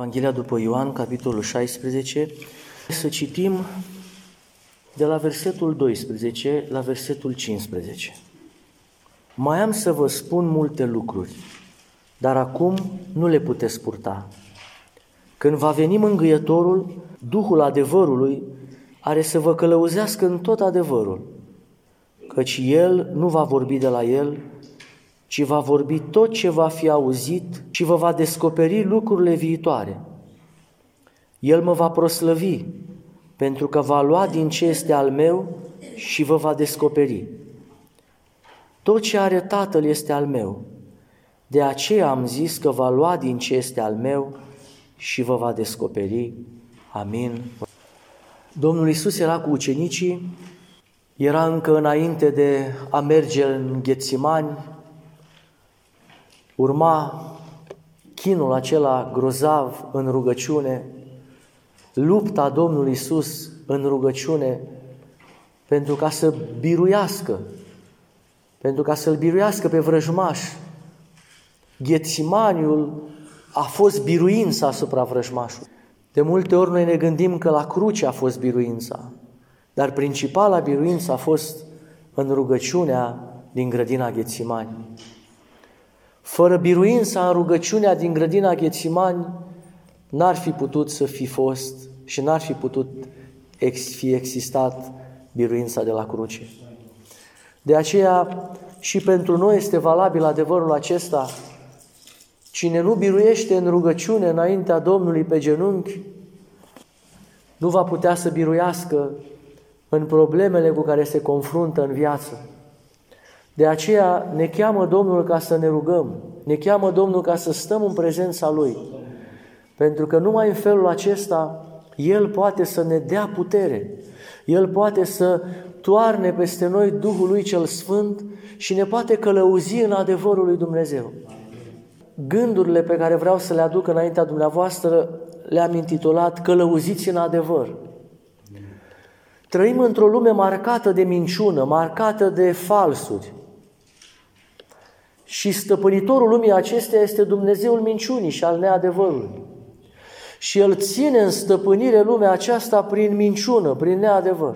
Evanghelia după Ioan, capitolul 16, să citim de la versetul 12 la versetul 15. Mai am să vă spun multe lucruri, dar acum nu le puteți purta. Când va veni Mângâietorul, Duhul adevărului, are să vă călăuzească în tot adevărul, căci El nu va vorbi de la El, ci va vorbi tot ce va fi auzit și vă va descoperi lucrurile viitoare. El mă va proslăvi, pentru că va lua din ce este al meu și vă va descoperi. Tot ce are Tatăl este al meu, de aceea am zis că va lua din ce este al meu și vă va descoperi. Amin. Domnul Iisus era cu ucenicii, era încă înainte de a merge în Ghetsimani, urma chinul acela grozav în rugăciune, lupta Domnului Iisus în rugăciune pentru ca să biruiască, pentru ca să-l biruiască pe vrăjmaș. Ghetsimaniul a fost biruința asupra vrăjmașului. De multe ori noi ne gândim că la cruce a fost biruința, dar principala biruință a fost în rugăciunea din grădina Ghetsimani. Fără biruința în rugăciunea din grădina Ghetsimani, n-ar fi putut să fi fost și n-ar fi putut fi existat biruința de la cruce. De aceea și pentru noi este valabil adevărul acesta: cine nu biruiește în rugăciune înaintea Domnului pe genunchi, nu va putea să biruiască în problemele cu care se confruntă în viață. De aceea ne cheamă Domnul ca să ne rugăm, ne cheamă Domnul ca să stăm în prezența Lui, pentru că numai în felul acesta El poate să ne dea putere, El poate să toarne peste noi Duhul Lui cel Sfânt și ne poate călăuzi în adevărul lui Dumnezeu. Gândurile pe care vreau să le aduc înaintea dumneavoastră le-am intitulat Călăuziți în adevăr. Trăim într-o lume marcată de minciună, marcată de falsuri. Și stăpânitorul lumii acesteia este Dumnezeul minciunii și al neadevărului. Și El ține în stăpânire lumea aceasta prin minciună, prin neadevăr.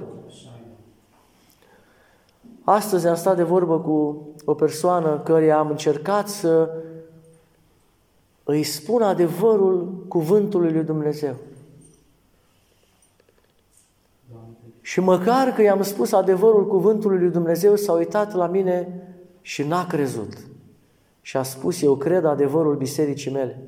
Astăzi am stat de vorbă cu o persoană căreia am încercat să îi spun adevărul cuvântului lui Dumnezeu. Și măcar că i-am spus adevărul cuvântului lui Dumnezeu, s-a uitat la mine și n-a crezut. Și a spus: eu cred adevărul bisericii mele.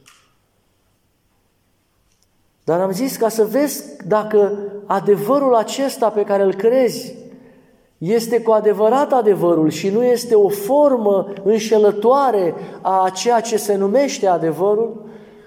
Dar am zis ca să vezi dacă adevărul acesta pe care îl crezi este cu adevărat adevărul și nu este o formă înșelătoare a ceea ce se numește adevărul,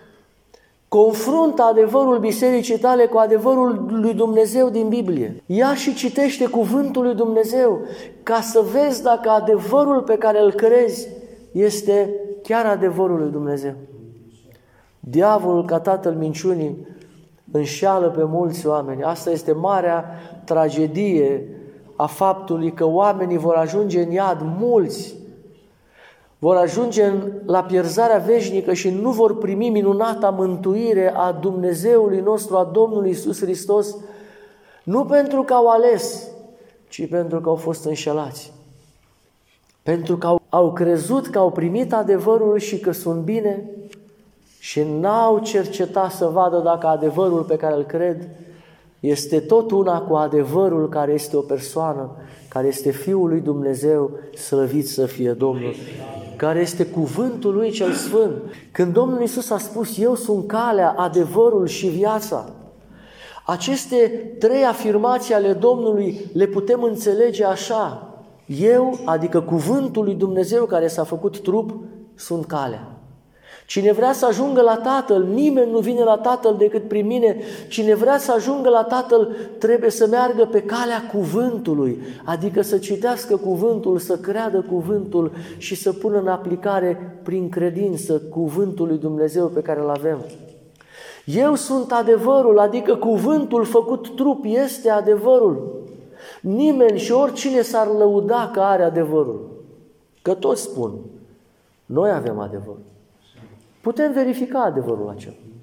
confruntă adevărul bisericii tale cu adevărul lui Dumnezeu din Biblie. Ia și citește cuvântul lui Dumnezeu ca să vezi dacă adevărul pe care îl crezi este chiar adevărul lui Dumnezeu. Diavolul, ca tatăl minciunii, înșeală pe mulți oameni. Asta este marea tragedie a faptului că oamenii vor ajunge în iad, mulți vor ajunge la pierzarea veșnică și nu vor primi minunata mântuire a Dumnezeului nostru, a Domnului Iisus Hristos, nu pentru că au ales, ci pentru că au fost înșelați. Pentru că au crezut că au primit adevărul și că sunt bine și n-au cercetat să vadă dacă adevărul pe care îl cred este tot una cu adevărul care este o persoană, care este Fiul lui Dumnezeu, slăvit să fie Domnul, care este cuvântul Lui cel Sfânt. Când Domnul Iisus a spus: eu sunt calea, adevărul și viața, aceste trei afirmații ale Domnului le putem înțelege așa: eu, adică cuvântul lui Dumnezeu care s-a făcut trup, sunt calea. Cine vrea să ajungă la Tatăl, nimeni nu vine la Tatăl decât prin mine. Cine vrea să ajungă la Tatăl trebuie să meargă pe calea cuvântului, adică să citească cuvântul, să creadă cuvântul și să pună în aplicare prin credință cuvântul lui Dumnezeu pe care îl avem. Eu sunt adevărul, adică cuvântul făcut trup este adevărul. Nimeni și oricine s-ar lăuda că are adevărul, că toți spun: noi avem adevărul. Putem verifica adevărul acela.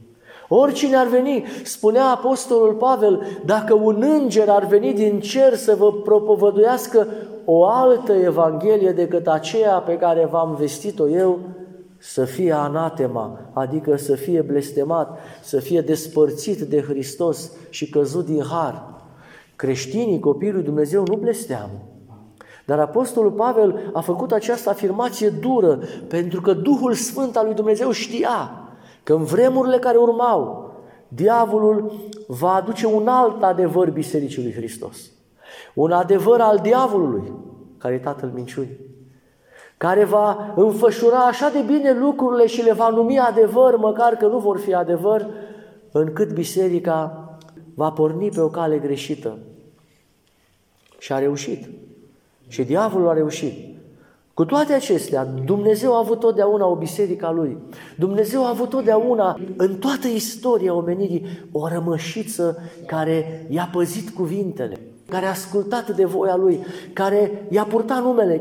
Oricine ar veni, spunea apostolul Pavel, dacă un înger ar veni din cer să vă propovăduiască o altă evanghelie decât aceea pe care v-am vestit-o eu, să fie anatema, adică să fie blestemat, să fie despărțit de Hristos și căzut din har. Creștinii, copiii lui Dumnezeu, nu blesteamă. Dar apostolul Pavel a făcut această afirmație dură, pentru că Duhul Sfânt al lui Dumnezeu știa că în vremurile care urmau, diavolul va aduce un alt adevăr Bisericii lui Hristos. Un adevăr al diavolului, care e tatăl minciunii, care va înfășura așa de bine lucrurile și le va numi adevăr, măcar că nu vor fi adevăr, încât biserica va porni pe o cale greșită. Și a reușit. Și diavolul a reușit. Cu toate acestea, Dumnezeu a avut totdeauna o biserică a Lui. Dumnezeu a avut totdeauna, în toată istoria omenirii, o rămășiță care i-a păzit cuvintele, care a ascultat de voia Lui, care i-a purtat numele,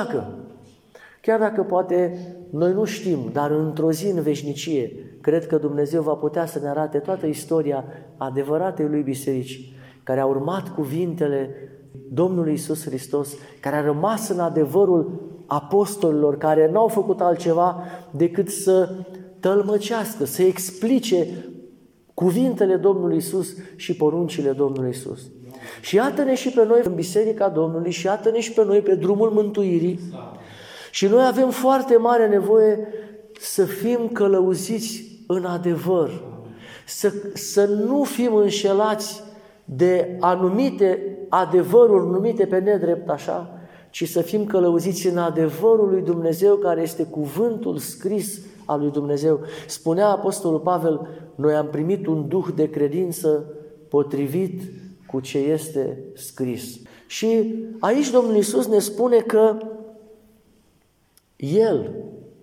chiar dacă poate noi nu știm, dar într-o zi în veșnicie, cred că Dumnezeu va putea să ne arate toată istoria adevăratei Lui biserici, care a urmat cuvintele Domnului Iisus Hristos, care a rămas în adevărul apostolilor, care n-au făcut altceva decât să tălmăcească, să explice cuvintele Domnului Iisus și poruncile Domnului Iisus. Și iată-ne și pe noi în Biserica Domnului și iată-ne și pe noi pe drumul mântuirii. Și noi avem foarte mare nevoie să fim călăuziți în adevăr, să nu fim înșelați de anumite adevăruri numite pe nedrept așa, ci să fim călăuziți în adevărul lui Dumnezeu, care este cuvântul scris al lui Dumnezeu. Spunea apostolul Pavel, noi am primit un duh de credință potrivit cu ce este scris. Și aici Domnul Iisus ne spune că El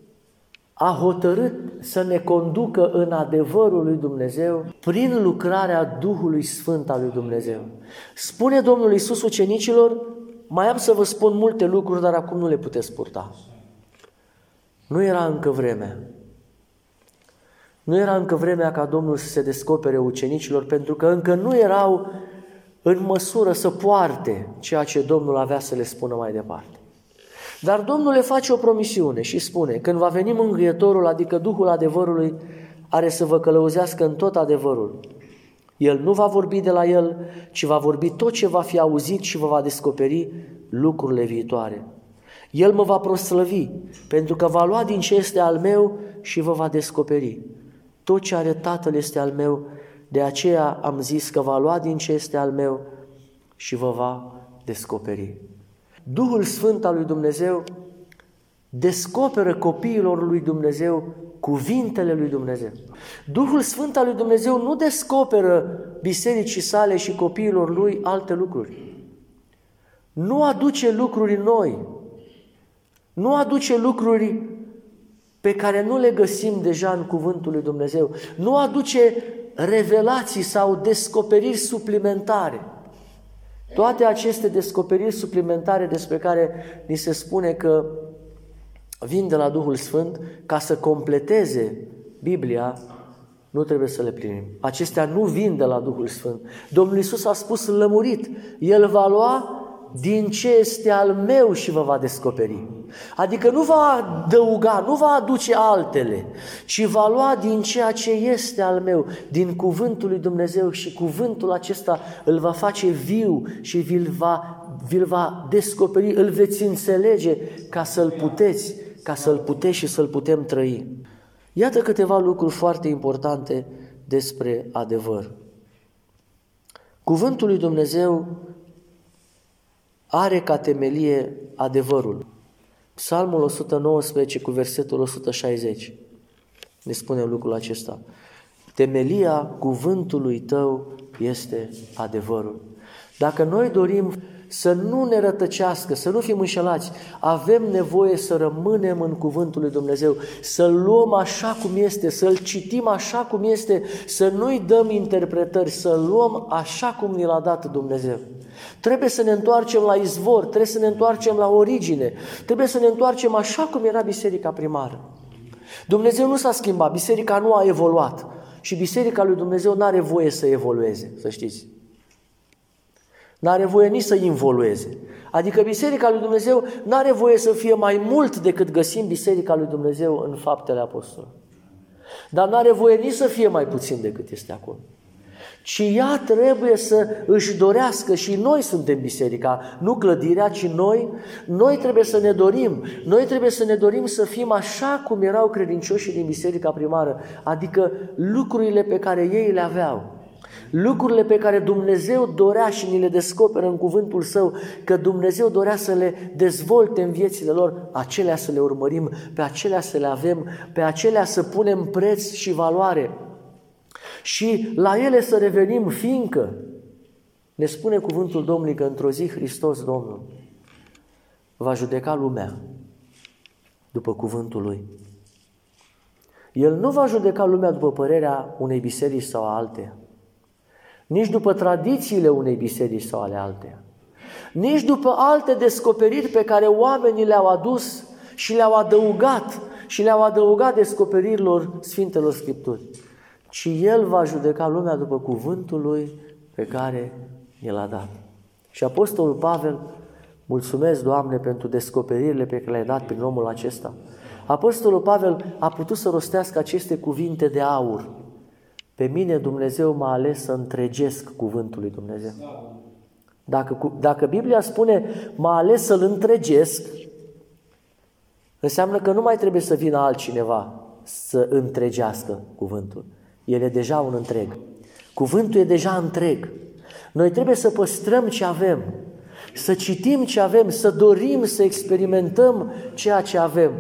a hotărât să ne conducă în adevărul lui Dumnezeu prin lucrarea Duhului Sfânt al lui Dumnezeu. Spune Domnul Iisus ucenicilor, mai am să vă spun multe lucruri, dar acum nu le puteți purta. Nu era încă vremea. Nu era încă vremea ca Domnul să se descopere ucenicilor, pentru că încă nu erau în măsură să poarte ceea ce Domnul avea să le spună mai departe. Dar Domnul le face o promisiune și spune, când va veni Mângâietorul, adică Duhul adevărului, are să vă călăuzească în tot adevărul. El nu va vorbi de la El, ci va vorbi tot ce va fi auzit și vă va descoperi lucrurile viitoare. El mă va proslăvi, pentru că va lua din ce este al meu și vă va descoperi. Tot ce are Tatăl este al meu, de aceea am zis că va lua din ce este al meu și vă va descoperi. Duhul Sfânt al lui Dumnezeu descoperă copiilor lui Dumnezeu cuvintele lui Dumnezeu. Duhul Sfânt al lui Dumnezeu nu descoperă bisericii sale și copiilor lui alte lucruri. Nu aduce lucruri noi. Nu aduce lucruri pe care nu le găsim deja în cuvântul lui Dumnezeu. Nu aduce revelații sau descoperiri suplimentare. Toate aceste descoperiri suplimentare despre care ni se spune că vin de la Duhul Sfânt ca să completeze Biblia, nu trebuie să le primim. Acestea nu vin de la Duhul Sfânt. Domnul Iisus a spus lămurit, El va lua din ce este al meu și vă va descoperi. Adică nu va adăuga, nu va aduce altele, ci va lua din ceea ce este al meu, din cuvântul lui Dumnezeu, și cuvântul acesta îl va face viu și vi-l va descoperi, îl veți înțelege ca să-l puteți și să-l putem trăi. Iată câteva lucruri foarte importante despre adevăr. Cuvântul lui Dumnezeu are ca temelie adevărul. Psalmul 119 cu versetul 160 ne spune lucrul acesta. Temelia cuvântului tău este adevărul. Dacă noi dorim să nu ne rătăcească, să nu fim înșelați, avem nevoie să rămânem în cuvântul lui Dumnezeu, să-l luăm așa cum este, să-l citim așa cum este, să nu-i dăm interpretări, să-l luăm așa cum ni l-a dat Dumnezeu. Trebuie să ne întoarcem la izvor, trebuie să ne întoarcem la origine, trebuie să ne întoarcem așa cum era biserica primară. Dumnezeu nu s-a schimbat, biserica nu a evoluat. Și Biserica lui Dumnezeu nu are voie să evolueze, să știți. Nu are voie nici să involueze. Adică Biserica lui Dumnezeu nu are voie să fie mai mult decât găsim Biserica lui Dumnezeu în Faptele Apostolilor. Dar nu are voie nici să fie mai puțin decât este acolo. Ci ea trebuie să își dorească, și noi suntem biserica, nu clădirea, ci noi trebuie să ne dorim. Noi trebuie să ne dorim să fim așa cum erau credincioșii din biserica primară, adică lucrurile pe care ei le aveau. Lucrurile pe care Dumnezeu dorea și ni le descoperă în cuvântul Său, că Dumnezeu dorea să le dezvolte în viețile lor, acelea să le urmărim, pe acelea să le avem, pe acelea să punem preț și valoare. Și la ele să revenim, fiindcă ne spune cuvântul Domnului că într-o zi Hristos, Domnul, va judeca lumea după cuvântul Lui. El nu va judeca lumea după părerea unei biserici sau a alteia, nici după tradițiile unei biserici sau ale alteia, nici după alte descoperiri pe care oamenii le-au adus și le-au adăugat descoperirilor Sfintelor Scripturi, ci El va judeca lumea după cuvântul Lui pe care ne l-a dat. Și Apostolul Pavel, mulțumesc, Doamne, pentru descoperirile pe care le-ai dat prin omul acesta. Apostolul Pavel a putut să rostească aceste cuvinte de aur. Pe mine Dumnezeu m-a ales să întregesc cuvântul lui Dumnezeu. Dacă Biblia spune m-a ales să-l întregesc, înseamnă că nu mai trebuie să vină altcineva să întregească cuvântul. El e deja un întreg. Cuvântul e deja întreg. Noi trebuie să păstrăm ce avem, să citim ce avem, să dorim să experimentăm ceea ce avem.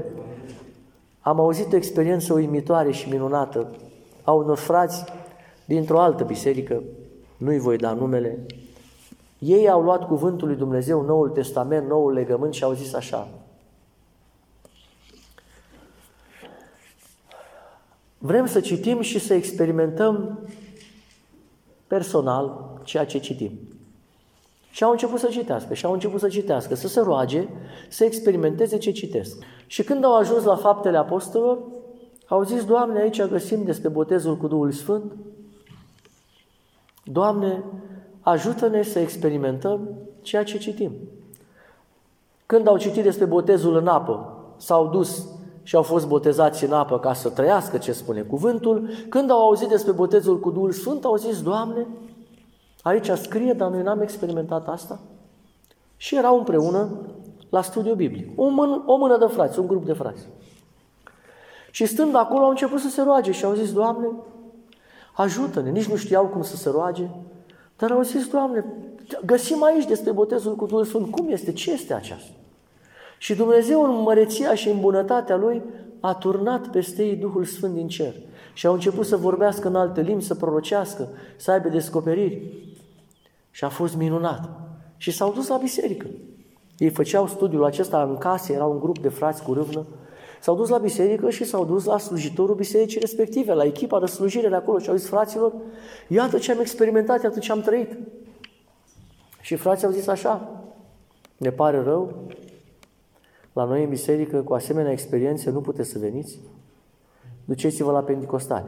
Am auzit o experiență uimitoare și minunată a unor frați dintr-o altă biserică, nu-i voi da numele. Ei au luat cuvântul lui Dumnezeu, Noul Testament, Noul Legământ, și au zis așa: vrem să citim și să experimentăm personal ceea ce citim. Și au început să citească, să se roage, să experimenteze ce citesc. Și când au ajuns la Faptele Apostolilor, au zis: Doamne, aici găsim despre botezul cu Duhul Sfânt. Doamne, ajută-ne să experimentăm ceea ce citim. Când au citit despre botezul în apă, s-au dus și au fost botezați în apă ca să trăiască ce spune cuvântul. Când au auzit despre botezul cu Duhul Sfânt, au zis: Doamne, aici scrie, dar noi n-am experimentat asta. Și erau împreună la studiu biblic. O mână de frați, un grup de frați. Și stând acolo au început să se roage și au zis: Doamne, ajută-ne. Nici nu știau cum să se roage, dar au zis: Doamne, găsim aici despre botezul cu Duhul Sfânt. Cum este? Ce este aceasta? Și Dumnezeu, în măreția și în bunătatea Lui, a turnat peste ei Duhul Sfânt din cer. Și au început să vorbească în alte limbi, să prorocească, să aibă descoperiri. Și a fost minunat. Și s-au dus la biserică. Ei făceau studiul acesta în case, erau un grup de frați cu râvnă. S-au dus la biserică și s-au dus la slujitorul bisericii respective, la echipa de slujire de acolo și au zis: fraților, iată ce am experimentat, iată ce am trăit. Și frații au zis așa: ne pare rău, la noi în biserică cu asemenea experiențe nu puteți să veniți, duceți-vă la Penticostali.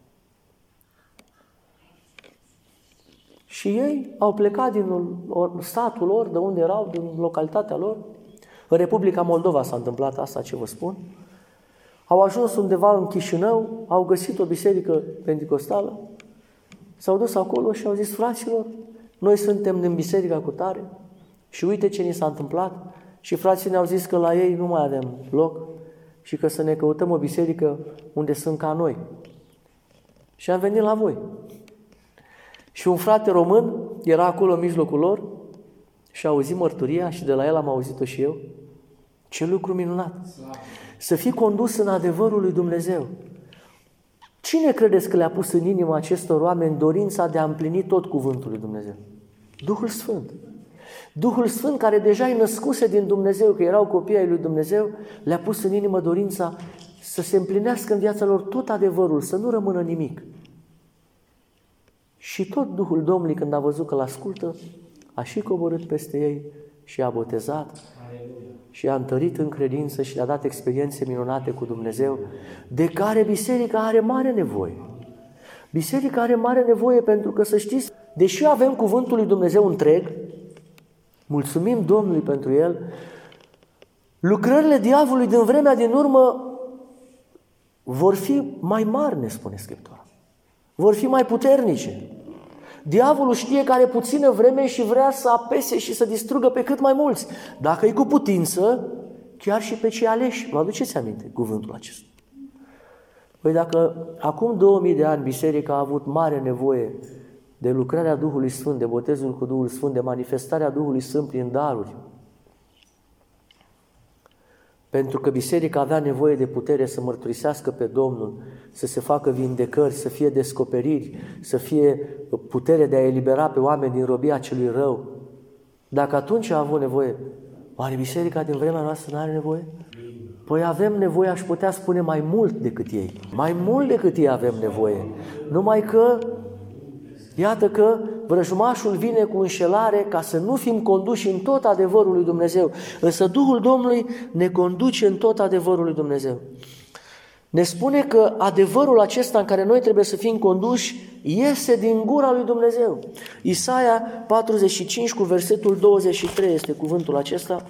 Și ei au plecat din satul lor, de unde erau, din localitatea lor. În Republica Moldova s-a întâmplat asta, ce vă spun. Au ajuns undeva în Chișinău, au găsit o biserică penticostală, s-au dus acolo și au zis: fraților, noi suntem din biserica cu tare și uite ce ni s-a întâmplat. Și frații ne-au zis că la ei nu mai avem loc și că să ne căutăm o biserică unde sunt ca noi. Și am venit la voi. Și un frate român era acolo în mijlocul lor și a auzit mărturia și de la el am auzit-o și eu. Ce lucru minunat! Să fii condus în adevărul lui Dumnezeu. Cine credeți că le-a pus în inima acestor oameni dorința de a împlini tot cuvântul lui Dumnezeu? Duhul Sfânt. Duhul Sfânt, care deja îi născuse din Dumnezeu, că erau copii ai lui Dumnezeu, le-a pus în inimă dorința să se împlinească în viața lor tot adevărul, să nu rămână nimic. Și tot Duhul Domnului, când a văzut că l-ascultă, a și coborât peste ei și a botezat. Și a întărit în credință și le-a dat experiențe minunate cu Dumnezeu, de care biserica are mare nevoie. Biserica are mare nevoie pentru că, să știți, deși avem cuvântul lui Dumnezeu întreg, mulțumim Domnului pentru el, lucrările diavolului din vremea din urmă vor fi mai mari, ne spune Scriptura. Vor fi mai puternice. Diavolul știe că are puțină vreme și vrea să apese și să distrugă pe cât mai mulți. Dacă e cu putință, chiar și pe cei aleși. Vă aduceți aminte cuvântul acesta? Păi dacă acum 2000 de ani biserica a avut mare nevoie de lucrarea Duhului Sfânt, de botezul cu Duhul Sfânt, de manifestarea Duhului Sfânt prin daruri, pentru că biserica avea nevoie de putere să mărturisească pe Domnul, să se facă vindecări, să fie descoperiri, să fie putere de a elibera pe oameni din robia celui rău. Dacă atunci a avut nevoie, oare biserica din vremea noastră nu are nevoie? Păi avem nevoie, aș putea spune, mai mult decât ei. Mai mult decât ei avem nevoie. Numai că, iată că vrăjmașul vine cu înșelare ca să nu fim conduși în tot adevărul lui Dumnezeu. Însă Duhul Domnului ne conduce în tot adevărul lui Dumnezeu. Ne spune că adevărul acesta în care noi trebuie să fim conduși iese din gura lui Dumnezeu. Isaia 45 cu versetul 23 este cuvântul acesta.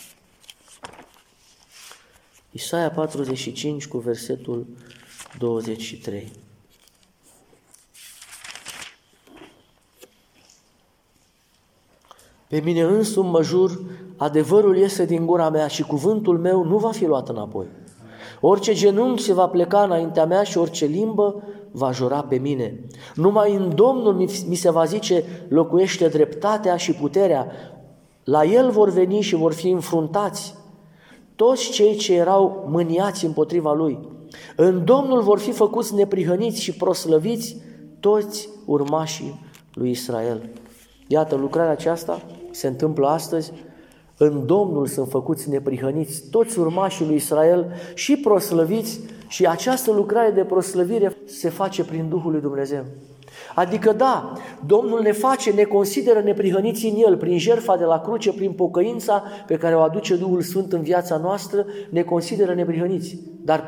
Isaia 45 cu versetul 23. Pe mine însumi mă jur, adevărul iese din gura mea și cuvântul meu nu va fi luat înapoi. Orice genunchi se va pleca înaintea mea și orice limbă va jura pe mine. Numai în Domnul mi se va zice, locuiește dreptatea și puterea. La El vor veni și vor fi înfruntați toți cei ce erau mâniați împotriva Lui. În Domnul vor fi făcuți neprihăniți și proslăviți toți urmașii lui Israel. Iată, lucrarea aceasta se întâmplă astăzi. În Domnul sunt făcuți neprihăniți toți urmașii lui Israel și proslăviți, și această lucrare de proslăvire se face prin Duhul lui Dumnezeu. Adică da, Domnul ne face, ne consideră neprihăniți în El, prin jertfa de la cruce, prin pocăința pe care o aduce Duhul Sfânt în viața noastră, ne consideră neprihăniți. Dar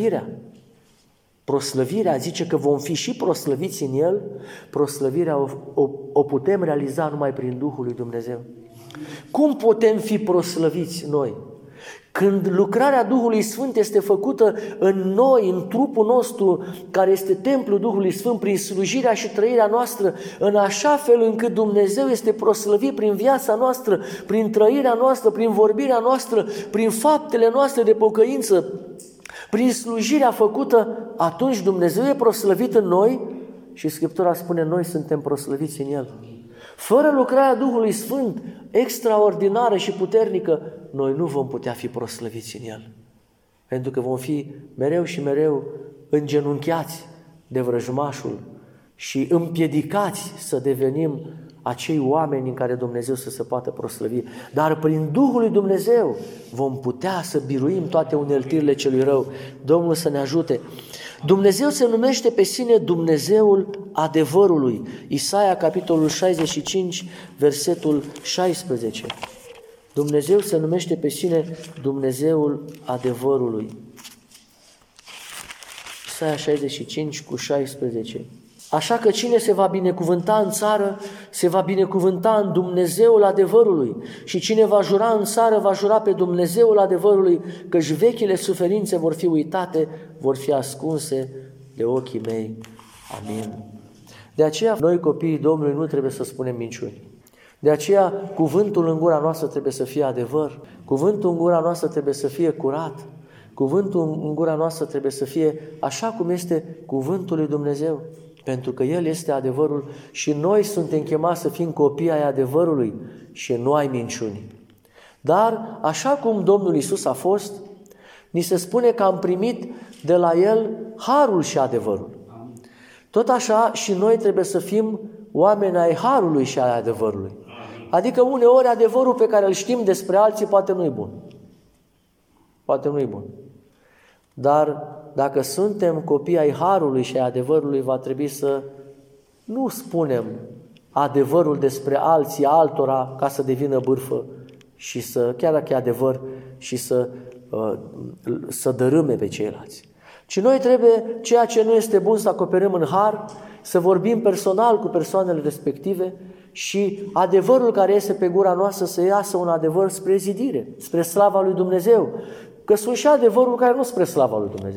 proslăvirea zice că vom fi și proslăviți în El, proslăvirea o putem realiza numai prin Duhul lui Dumnezeu. Cum putem fi proslăviți noi? Când lucrarea Duhului Sfânt este făcută în noi, în trupul nostru, care este templul Duhului Sfânt, prin slujirea și trăirea noastră, în așa fel încât Dumnezeu este proslăvit prin viața noastră, prin trăirea noastră, prin vorbirea noastră, prin faptele noastre de pocăință, prin slujirea făcută, atunci Dumnezeu e proslăvit în noi și Scriptura spune, noi suntem proslăviți în El. Fără lucrarea Duhului Sfânt, extraordinară și puternică, noi nu vom putea fi proslăviți în El. Pentru că vom fi mereu și mereu îngenunchiați de vrăjmașul și împiedicați să devenim acei oameni în care Dumnezeu să se poată proslăvi. Dar prin Duhul lui Dumnezeu vom putea să biruim toate uneltirile celui rău. Domnul să ne ajute. Dumnezeu se numește pe sine Dumnezeul adevărului. Isaia, capitolul 65, versetul 16. Dumnezeu se numește pe sine Dumnezeul adevărului. Isaia 65 cu 16. Așa că cine se va binecuvânta în țară, se va binecuvânta în Dumnezeul adevărului. Și cine va jura în țară, va jura pe Dumnezeul adevărului, căci vechile suferințe vor fi uitate, vor fi ascunse de ochii mei. Amin. De aceea, noi copiii Domnului nu trebuie să spunem minciuni. De aceea, cuvântul în gura noastră trebuie să fie adevăr. Cuvântul în gura noastră trebuie să fie curat. Cuvântul în gura noastră trebuie să fie așa cum este cuvântul lui Dumnezeu. Pentru că El este adevărul și noi suntem chemați să fim copii ai adevărului și nu ai minciuni. Dar așa cum Domnul Iisus a fost, ni se spune că am primit de la El harul și adevărul. Tot așa și noi trebuie să fim oameni ai harului și ai adevărului. Adică uneori adevărul pe care îl știm despre alții poate nu-i bun. Poate nu-i bun. Dar dacă suntem copii ai harului și ai adevărului, va trebui să nu spunem adevărul despre alții, altora, ca să devină bârfă și să, chiar dacă e adevăr, și să dărâme pe ceilalți. Ci noi trebuie ceea ce nu este bun să acoperim în har, să vorbim personal cu persoanele respective și adevărul care iese pe gura noastră să iasă un adevăr spre zidire, spre slava lui Dumnezeu. Că sunt și adevărul care nu spre slava lui Dumnezeu.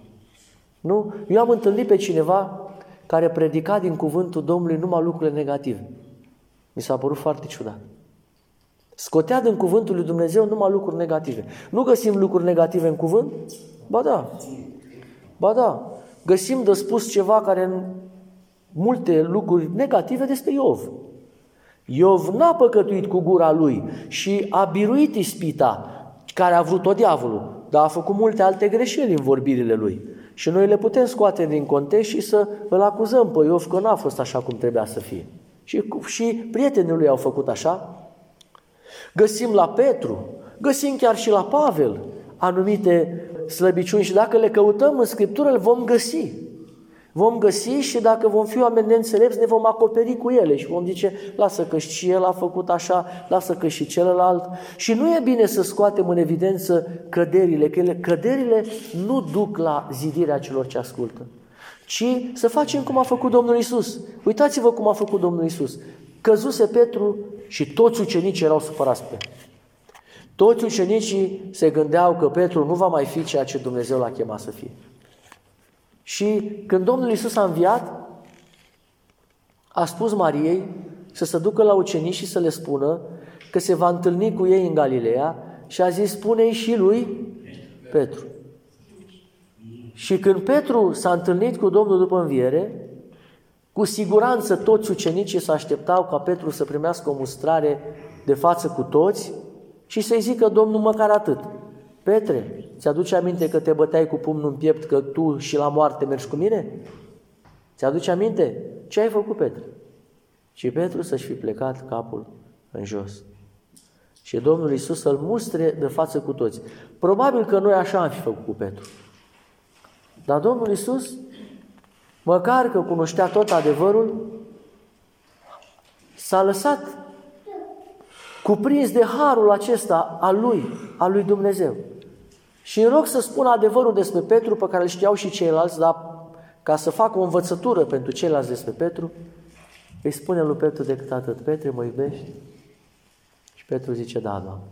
Nu? Eu am întâlnit pe cineva care predica din cuvântul Domnului numai lucrurile negative. Mi s-a părut foarte ciudat. Scotea din cuvântul lui Dumnezeu numai lucruri negative. Nu găsim lucruri negative în cuvânt? Ba da. Ba da. Găsim de spus ceva care în multe lucruri negative despre Iov. Iov n-a păcătuit cu gura lui și a biruit ispita care a vrut-o diavolul, dar a făcut multe alte greșeli în vorbirile lui. Și noi le putem scoate din context și să îl acuzăm pe Iov că n-a fost așa cum trebuia să fie. Și prietenii lui au făcut așa. Găsim la Petru, găsim chiar și la Pavel anumite slăbiciuni și dacă le căutăm în Scriptură, le vom găsi. Vom găsi și dacă vom fi oameni neînțelepți, ne vom acoperi cu ele și vom zice, lasă că și el a făcut așa, lasă că și celălalt. Și nu e bine să scoatem în evidență căderile, că căderile nu duc la zidirea celor ce ascultă, ci să facem cum a făcut Domnul Iisus. Uitați-vă cum a făcut Domnul Iisus. Căzuse Petru și toți ucenicii erau supărați pe el. Toți ucenicii se gândeau că Petru nu va mai fi ceea ce Dumnezeu l-a chemat să fie. Și când Domnul Iisus a înviat, a spus Mariei să se ducă la ucenici și să le spună că se va întâlni cu ei în Galileea și a zis, spune-i și lui Petru. Și când Petru s-a întâlnit cu Domnul după înviere, cu siguranță toți ucenicii se așteptau ca Petru să primească o mustrare de față cu toți și să-i zică Domnul măcar atât. Petre, ți-aduce aminte că te băteai cu pumnul în piept că tu și la moarte mergi cu mine? Ți-aduce aminte? Ce ai făcut, Petre? Și Petru să-și fi plecat capul în jos. Și Domnul Iisus să-l mustre de față cu toți. Probabil că noi așa am fi făcut cu Petru. Dar Domnul Iisus, măcar că cunoștea tot adevărul, s-a lăsat cuprins de harul acesta al lui Dumnezeu. Și în loc să spună adevărul despre Petru, pe care îl știau și ceilalți, dar ca să facă o învățătură pentru ceilalți despre Petru, îi spune lui Petru decât atât, Petre, mă iubești? Și Petru zice, da, Doamne.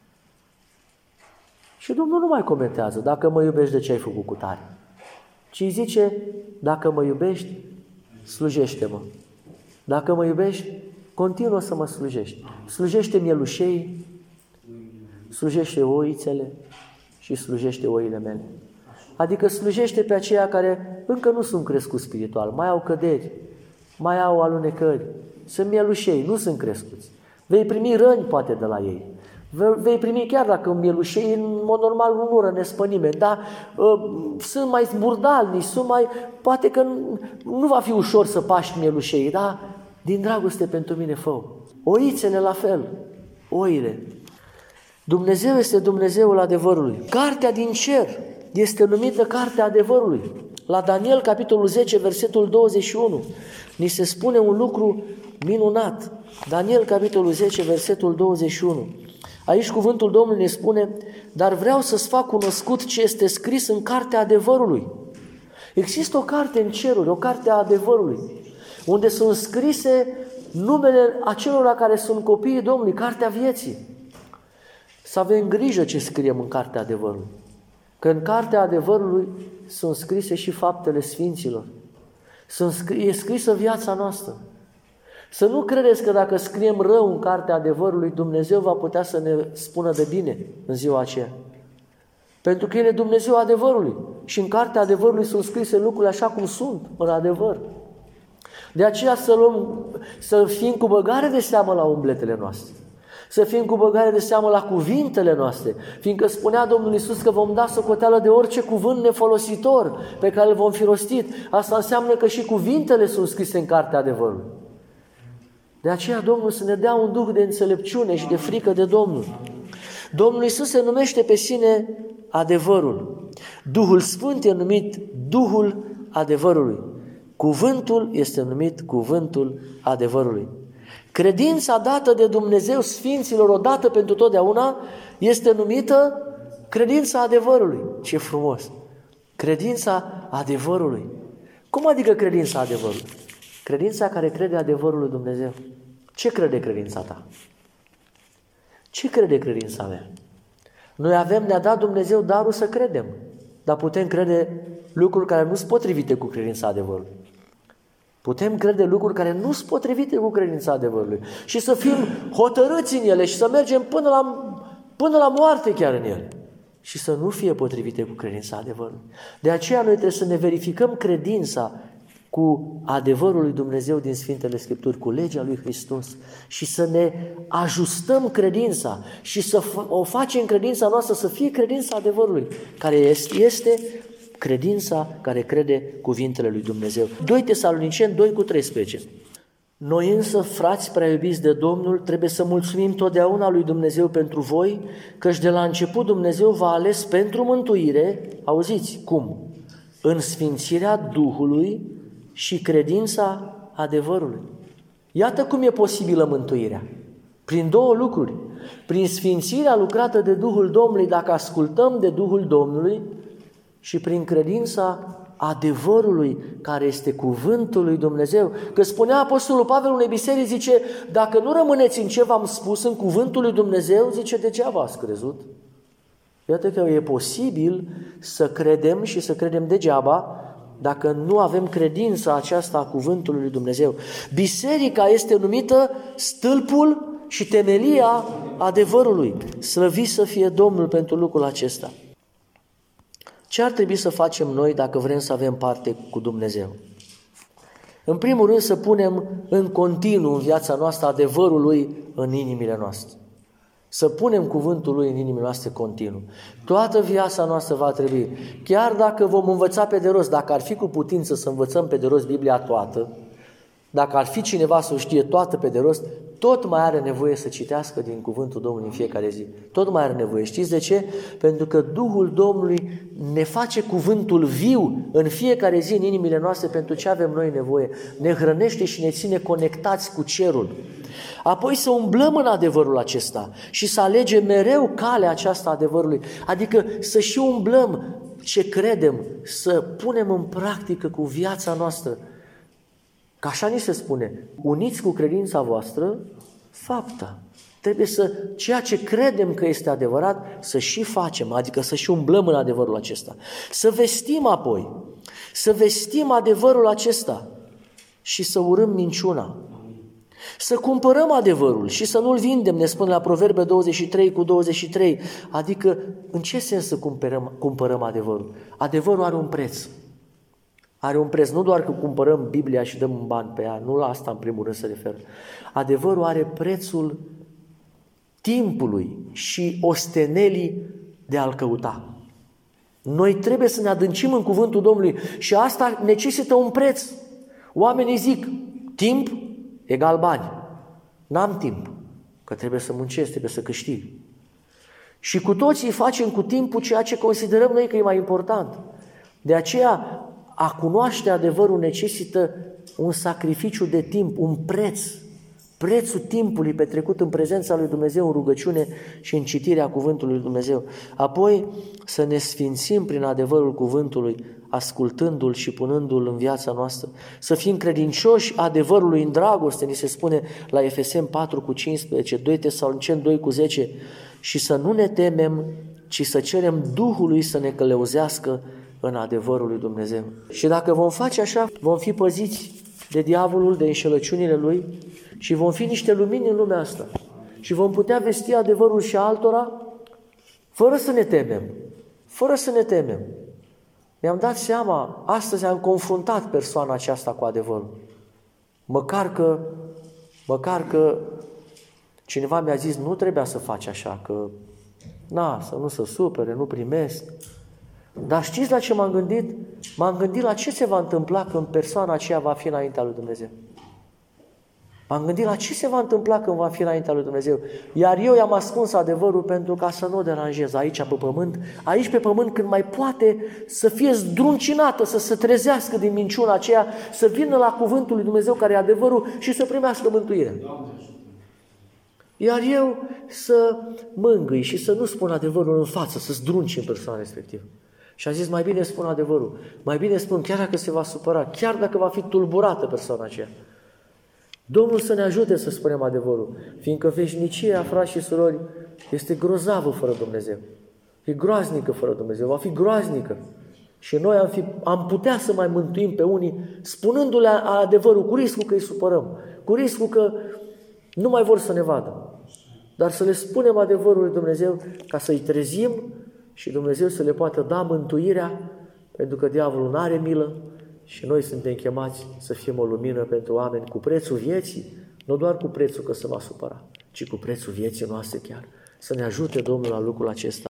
Și Domnul nu mai comentează, dacă mă iubești, de ce ai făcut cu tare? Ci îi zice, dacă mă iubești, slujește-mă. Dacă mă iubești, continuă să mă slujești. Slujește mielușei, slujește oițele și slujește oile mele. Adică slujește pe aceia care încă nu sunt crescuți spiritual, mai au căderi, mai au alunecări, sunt mielușei, nu sunt crescuți. Vei primi răni poate de la ei. Vei primi chiar dacă mielușei în mod normal nu rănesc pe nimeni, dar sunt mai zburdalnici, poate că nu va fi ușor să paști mielușei, dar din dragoste pentru mine fă. Oițele la fel, oile. Dumnezeu este Dumnezeul adevărului. Cartea din cer este numită Cartea adevărului. La Daniel, capitolul 10, versetul 21, ni se spune un lucru minunat. Daniel, capitolul 10, versetul 21. Aici cuvântul Domnului ne spune, dar vreau să-ți fac cunoscut ce este scris în Cartea adevărului. Există o carte în ceruri, o carte a adevărului, unde sunt scrise numele acelora care sunt copiii Domnului, Cartea vieții. Să avem grijă ce scriem în Cartea adevărului. Că în Cartea adevărului sunt scrise și faptele sfinților. E scrisă viața noastră. Să nu credeți că dacă scriem rău în Cartea adevărului, Dumnezeu va putea să ne spună de bine în ziua aceea. Pentru că El e Dumnezeu adevărului. Și în Cartea adevărului sunt scrise lucrurile așa cum sunt, în adevăr. De aceea să fim cu băgare de seamă la umbletele noastre. Să fim cu băgare de seamă la cuvintele noastre, fiindcă spunea Domnul Iisus că vom da socoteală de orice cuvânt nefolositor pe care îl vom fi rostit. Asta înseamnă că și cuvintele sunt scrise în Cartea adevărului. De aceea Domnul să ne dea un duh de înțelepciune și de frică de Domnul. Domnul Iisus se numește pe sine adevărul. Duhul Sfânt e numit Duhul adevărului. Cuvântul este numit Cuvântul adevărului. Credința dată de Dumnezeu Sfinților odată pentru totdeauna este numită credința adevărului. Ce frumos! Credința adevărului. Cum adică credința adevărului? Credința care crede adevărul lui Dumnezeu. Ce crede credința ta? Ce crede credința mea? Noi ne-a dat Dumnezeu darul să credem, dar putem crede lucruri care nu sunt potrivite cu credința adevărului. Putem crede lucruri care nu sunt potrivite cu credința adevărului și să fim hotărâți în ele și să mergem până la moarte chiar în ele și să nu fie potrivite cu credința adevărului. De aceea noi trebuie să ne verificăm credința cu adevărul lui Dumnezeu din Sfintele Scripturi, cu legea lui Hristos și să ne ajustăm credința și să o facem credința noastră să fie credința adevărului, care este credința care crede cuvintele lui Dumnezeu. 2 Tesaloniceni 2:13. Noi însă, frați prea iubiți de Domnul, trebuie să mulțumim totdeauna lui Dumnezeu pentru voi, căci de la început Dumnezeu v-a ales pentru mântuire, auziți, cum? În sfințirea Duhului și credința adevărului. Iată cum e posibilă mântuirea. Prin două lucruri. Prin sfințirea lucrată de Duhul Domnului, dacă ascultăm de Duhul Domnului, și prin credința adevărului, care este cuvântul lui Dumnezeu. Că spunea Apostolul Pavel unei biserici, zice, dacă nu rămâneți în ce v-am spus, în cuvântul lui Dumnezeu, zice, degeaba ați crezut. Iată că e posibil să credem și să credem degeaba dacă nu avem credința aceasta a cuvântului lui Dumnezeu. Biserica este numită stâlpul și temelia adevărului. Slăvit să fie Domnul pentru lucrul acesta. Ce ar trebui să facem noi dacă vrem să avem parte cu Dumnezeu? În primul rând să punem în continuu în viața noastră adevărul Lui în inimile noastre. Să punem cuvântul Lui în inimile noastre continuu. Toată viața noastră va trebui, chiar dacă vom învăța pe de rost, dacă ar fi cu putință să învățăm pe de rost Biblia toată, dacă ar fi cineva să o știe toată pe de rost, tot mai are nevoie să citească din cuvântul Domnului în fiecare zi. Tot mai are nevoie. Știți de ce? Pentru că Duhul Domnului ne face cuvântul viu în fiecare zi în inimile noastre pentru ce avem noi nevoie. Ne hrănește și ne ține conectați cu cerul. Apoi să umblăm în adevărul acesta și să alegem mereu calea aceasta adevărului. Adică să și umblăm ce credem, să punem în practică cu viața noastră. Că așa ni se spune, uniți cu credința voastră fapta. Trebuie să, ceea ce credem că este adevărat, să și facem, adică să și umblăm în adevărul acesta. Să vestim apoi, să vestim adevărul acesta și să urâm minciuna. Să cumpărăm adevărul și să nu-l vindem, ne spune la Proverbe 23:23. Adică, în ce sens să cumpărăm adevărul? Adevărul are un preț. Are un preț, nu doar că cumpărăm Biblia și dăm un ban pe ea, nu la asta în primul rând se referă. Adevărul are prețul timpului și ostenelii de a-l căuta. Noi trebuie să ne adâncim în cuvântul Domnului și asta necesită un preț. Oamenii zic, timp egal bani. N-am timp, că trebuie să muncesc, trebuie să câștig. Și cu toții facem cu timpul ceea ce considerăm noi că e mai important. De aceea, a cunoaște adevărul necesită un sacrificiu de timp, un preț. Prețul timpului petrecut în prezența lui Dumnezeu, în rugăciune și în citirea cuvântului lui Dumnezeu. Apoi să ne sfințim prin adevărul cuvântului, ascultându-l și punându-l în viața noastră. Să fim credincioși adevărului în dragoste, ni se spune la Efeseni 4:15, 2 Tesaloniceni 2:10, și să nu ne temem, ci să cerem Duhului să ne călăuzească în adevărul lui Dumnezeu. Și dacă vom face așa, vom fi păziți de diavolul, de înșelăciunile lui și vom fi niște lumini în lumea asta. Și vom putea vesti adevărul și altora fără să ne temem. Fără să ne temem. Mi-am dat seama, astăzi am confruntat persoana aceasta cu adevărul. Măcar că cineva mi-a zis, nu trebuia să faci așa, că să nu se supere, nu primesc. Dar știți la ce m-am gândit? M-am gândit la ce se va întâmpla când persoana aceea va fi înaintea lui Dumnezeu. M-am gândit la ce se va întâmpla când va fi înaintea lui Dumnezeu. Iar eu i-am ascuns adevărul pentru ca să nu o deranjez aici pe pământ. Aici pe pământ când mai poate să fie zdruncinată, să se trezească din minciuna aceea, să vină la cuvântul lui Dumnezeu care e adevărul și să primească mântuire. Iar eu să mângâi și să nu spun adevărul în față, să zdruncin persoana respectivă. Și a zis, mai bine spun adevărul. Mai bine spun, chiar dacă se va supăra, chiar dacă va fi tulburată persoana aceea. Domnul să ne ajute să spunem adevărul, fiindcă veșnicia, frați și surori, este grozavă fără Dumnezeu. E groaznică fără Dumnezeu, va fi groaznică. Și noi am putea să mai mântuim pe unii spunându-le adevărul, cu riscul că îi supărăm, cu riscul că nu mai vor să ne vadă. Dar să le spunem adevărul lui Dumnezeu ca să-i trezim și Dumnezeu să le poată da mântuirea, pentru că diavolul nu are milă și noi suntem chemați să fim o lumină pentru oameni cu prețul vieții, nu doar cu prețul că se va supăra, ci cu prețul vieții noastre chiar. Să ne ajute Domnul la lucrul acesta.